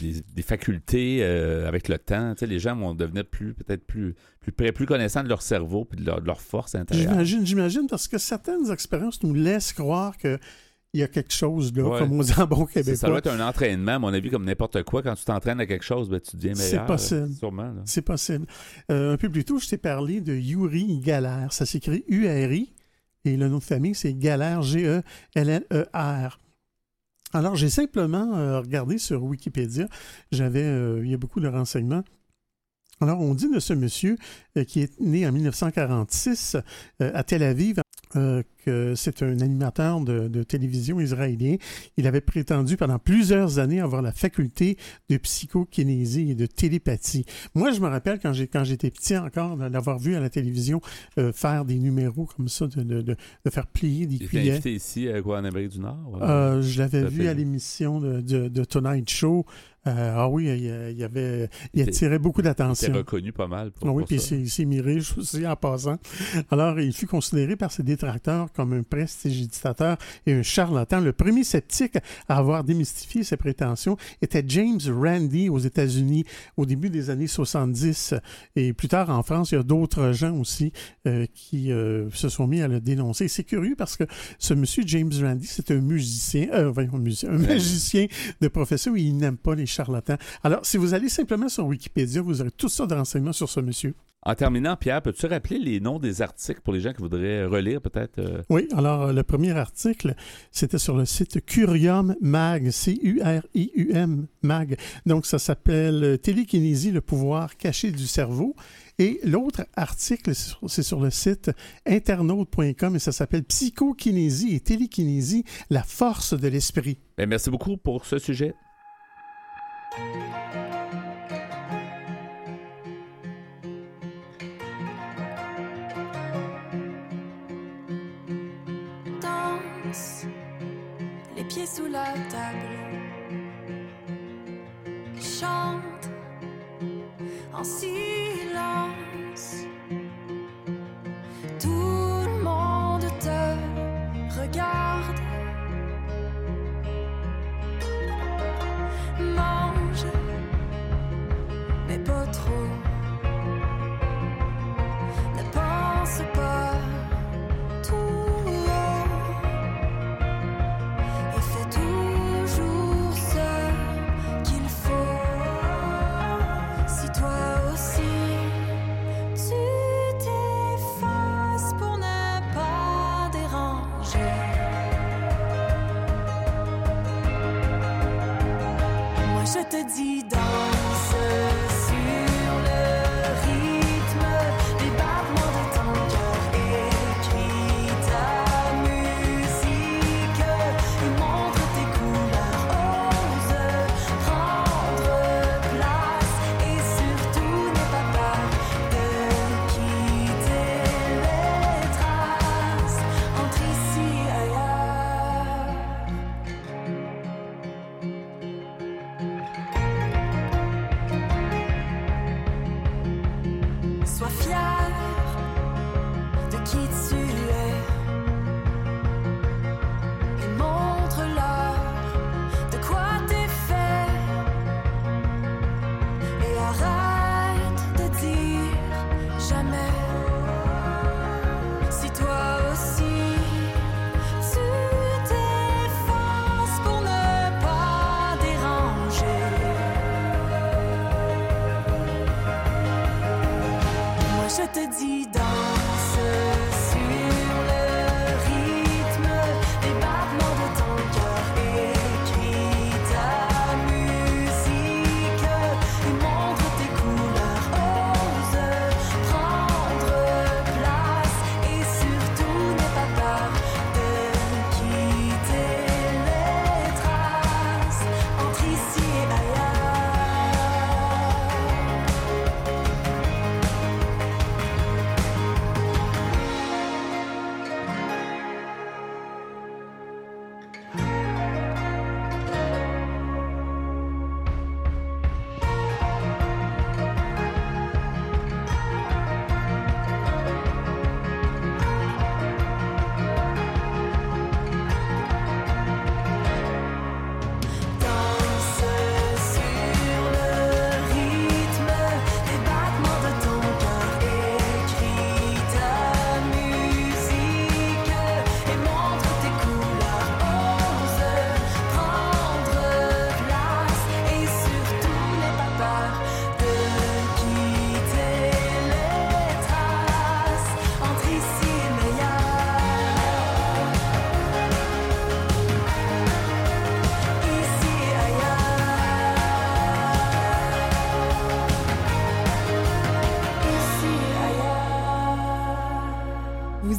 facultés avec le temps. Tu sais, les gens vont devenir peut-être plus connaissants de leur cerveau et de leur force intérieure. J'imagine, parce que certaines expériences nous laissent croire que il y a quelque chose là, comme on dit en bon québécois. Ça doit être un entraînement, à mon avis, comme n'importe quoi. Quand tu t'entraînes à quelque chose, ben, tu deviens meilleur. C'est possible. Sûrement. Là. C'est possible. Un peu plus tôt, je t'ai parlé de Yuri Geller. Ça s'écrit U-R-I et le nom de famille, c'est Geller, G-E-L-L-E-R. Alors, j'ai simplement regardé sur Wikipédia. Il y a beaucoup de renseignements. Alors, on dit de ce monsieur qui est né en 1946 à Tel Aviv, que c'est un animateur de télévision israélien. Il avait prétendu pendant plusieurs années avoir la faculté de psychokinésie et de télépathie. Moi, je me rappelle quand j'étais petit encore, l'avoir vu à la télévision faire des numéros comme ça, de faire plier des cuillères. Il était invité ici en Amérique du Nord? Je l'avais vu à l'émission de Tonight Show. Oui, il attirait beaucoup d'attention. Il était reconnu pas mal pour oui, puis ça. il s'est miré aussi en passant. Alors, il fut considéré par ses détracteurs comme un prestidigitateur et un charlatan. Le premier sceptique à avoir démystifié ses prétentions était James Randi aux États-Unis au début des années 70. Et plus tard, en France, il y a d'autres gens aussi qui se sont mis à le dénoncer. C'est curieux parce que ce monsieur James Randi, c'est un magicien de profession et il n'aime pas les charlatans. Alors, si vous allez simplement sur Wikipédia, vous aurez tout ça de renseignements sur ce monsieur. En terminant, Pierre, peux-tu rappeler les noms des articles pour les gens qui voudraient relire peut-être? Oui, alors le premier article, c'était sur le site Curium Mag, C-U-R-I-U-M Mag. Donc, ça s'appelle « Télékinésie, le pouvoir caché du cerveau ». Et l'autre article, c'est sur le site internaute.com et ça s'appelle « Psychokinésie et télékinésie, la force de l'esprit ». Bien, merci beaucoup pour ce sujet. Danse, les pieds sous la table. Chante en silence. Tout le monde te regarde. Mange, mais pas trop. Ne pense pas tout haut. Et fais toujours ce qu'il faut. Si toi aussi tu t'effaces pour ne pas déranger. Moi je te dis danse sur le rythme des battements de ton cœur. Écris ta musique et montre tes couleurs. Ose prendre place et surtout n'aie pas peur de quitter les traces entre ici et ailleurs. Sois fier de qui tu es et montre-leur de quoi t'es fait. Et arrête de dire jamais. Si toi aussi tu t'effaces pour ne pas déranger. Moi je te dis danse sur le rythme des battements de ton cœur. Écris ta musique et montre tes couleurs. Ose prendre place et surtout n'aie pas peur de quitter les traces entre ici et ailleurs.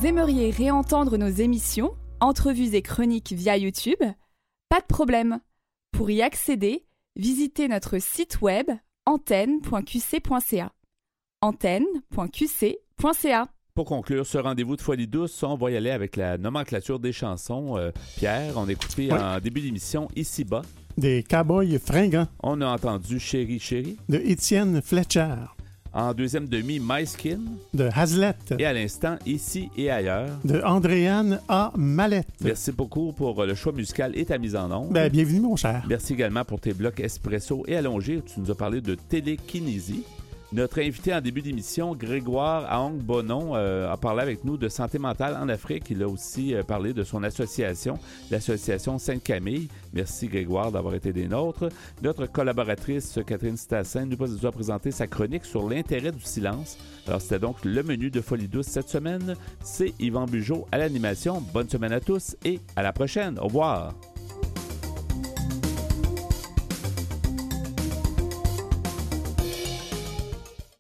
Vous aimeriez réentendre nos émissions, entrevues et chroniques via YouTube? Pas de problème. Pour y accéder, visitez notre site web antenne.qc.ca. antenne.qc.ca. Pour conclure ce rendez-vous de Folie douce, on va y aller avec la nomenclature des chansons. Pierre, on a écouté en début d'émission Ici-bas. Des Cowboys fringants. On a entendu Chérie, chérie. De Étienne Fletcher. En deuxième demi, My Skin. De Hazlet. Et à l'instant, Ici et ailleurs. De Andréane A. Mallette. Merci beaucoup pour le choix musical et ta mise en onde. Bienvenue, mon cher. Merci également pour tes blocs espresso et allongés. Tu nous as parlé de télékinésie. Notre invité en début d'émission, Grégoire Aong-Bonon, a parlé avec nous de santé mentale en Afrique. Il a aussi parlé de son association, l'association Sainte-Camille. Merci Grégoire d'avoir été des nôtres. Notre collaboratrice Catherine Stassin nous a présenté sa chronique sur l'intérêt du silence. Alors c'était donc le menu de Folie douce cette semaine. C'est Yvan Bugeaud à l'animation. Bonne semaine à tous et à la prochaine. Au revoir.